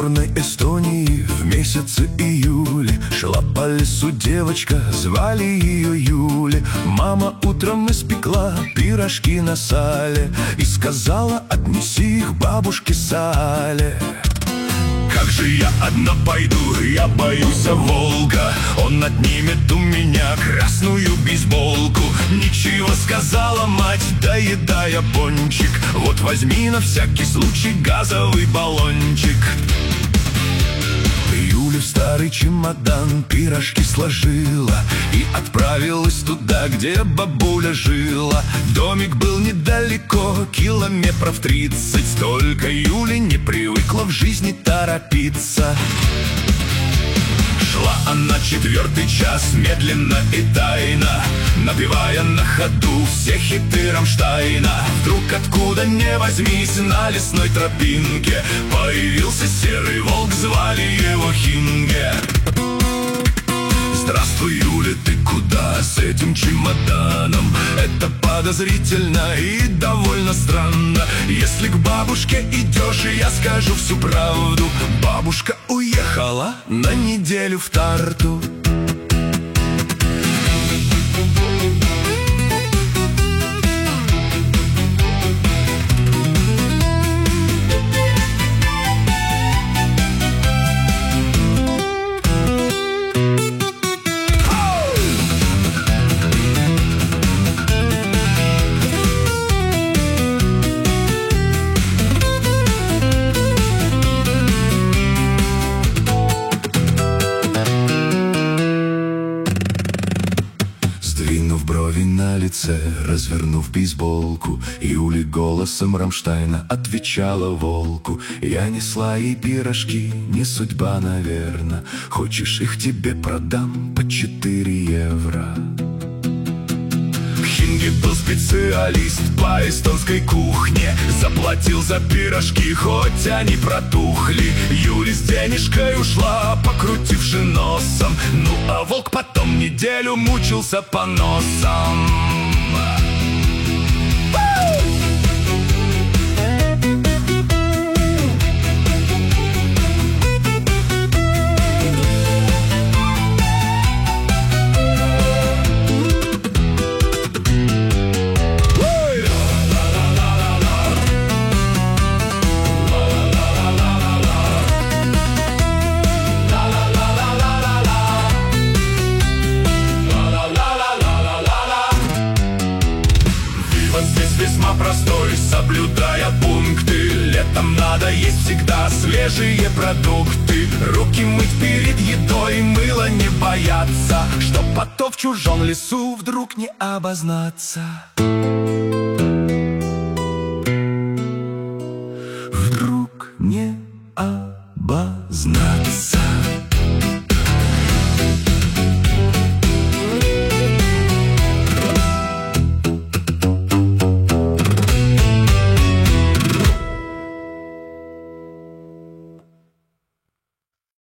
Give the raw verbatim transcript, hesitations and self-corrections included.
пасмурной Эстонии в месяце июле шла по лесу девочка, звали ее Юли. Мама утром испекла пирожки на сале и сказала: отнеси их бабушке Сале. Как же я одна пойду, я боюсь волка. Он отнимет у меня красную бейсболку. Ничего, сказала мать, доедая пончик. Вот возьми на всякий случай газовый баллончик. Юля в старый чемодан пирожки сложила и отправилась туда, где бабуля жила. Домик был недалеко, километров тридцать. Только Юля не привыкла в жизни торопиться. Шла она четвертый час, медленно и тайно, напевая на ходу все хиты Рамштайна. Вдруг откуда ни возьмись на лесной тропинке появился серый волк, звали его Хинге. Здравствуй, Юля, ты куда с этим чемоданом? Это подозрительно и довольно странно. Если к бабушке идешь, я скажу всю правду. Бабушка уехала на неделю в Тарту. Сдвинув брови на лице, развернув бейсболку, Юля голосом Рамштайна отвечала волку: я несла ей пирожки, не судьба, наверно. Хочешь, их тебе продам по четыре евро. Хинге был специалист по эстонской кухне, заплатил за пирожки, хоть они протухли. Юля с денежкой ушла, покрутивши носом. Ну а волк потом неделю мучился по носам. Весьма простой, соблюдая пункты. Летом надо есть всегда свежие продукты. Руки мыть перед едой, мыло не бояться, чтоб потом в чужом лесу вдруг не обознаться.